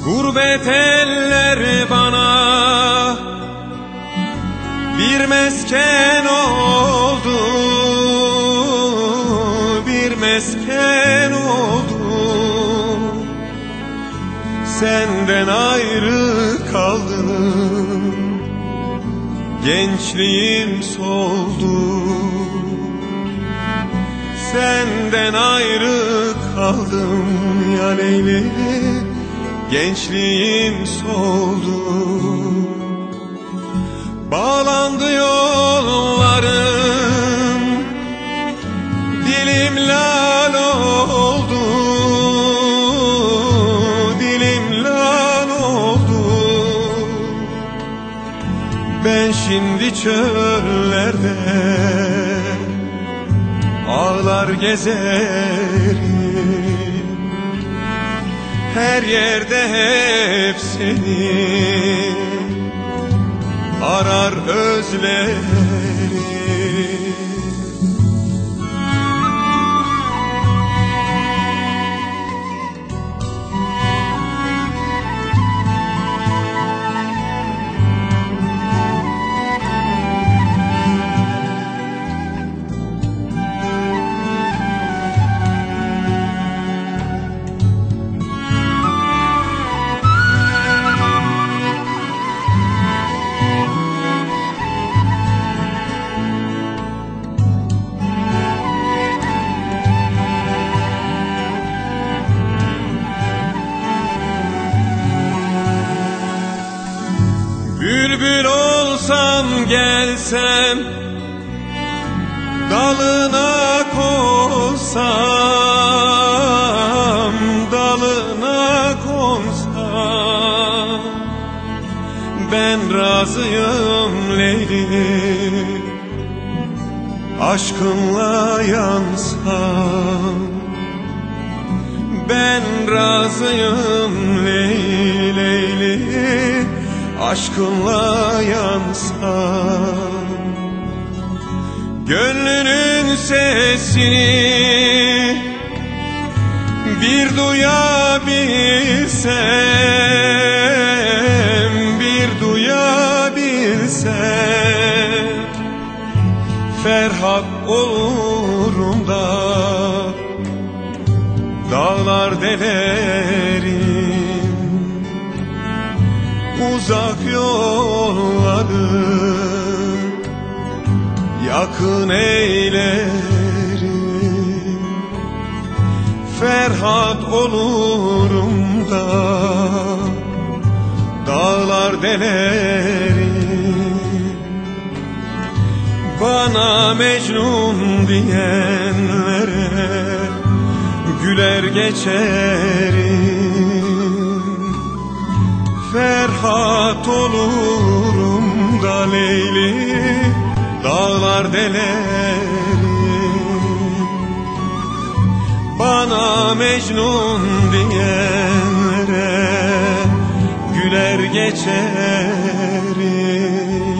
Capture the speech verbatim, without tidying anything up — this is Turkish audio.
Gurbet eller bana bir mesken oldu, bir mesken oldu. Senden ayrı kaldım, gençliğim soldu. Senden ayrı kaldım ya Leyli, gençliğim soldu. Bağlandı yollarım, dilim lal oldu, dilim lal oldu. Ben şimdi çöllerde ağlar gezerim, her yerde hep seni arar özlerim. Bülbül olsam gelsem, dalına konsam, dalına konsam, ben razıyım Leyli, aşkınla yansam. Ben razıyım Leyli, Leyli, aşkınla yansam. Gönlünün sesini bir duyabilsem, bir duyabilsem, Ferhat olurum da dağlar delerim. Uzak yolları yakın eylerim. Ferhat olurum da dağlar delerim. Bana Mecnun diyenlere güler geçerim. Ferhat olurum da Leyli, dağlar delerim. Bana Mecnun diyenlere güler geçerim.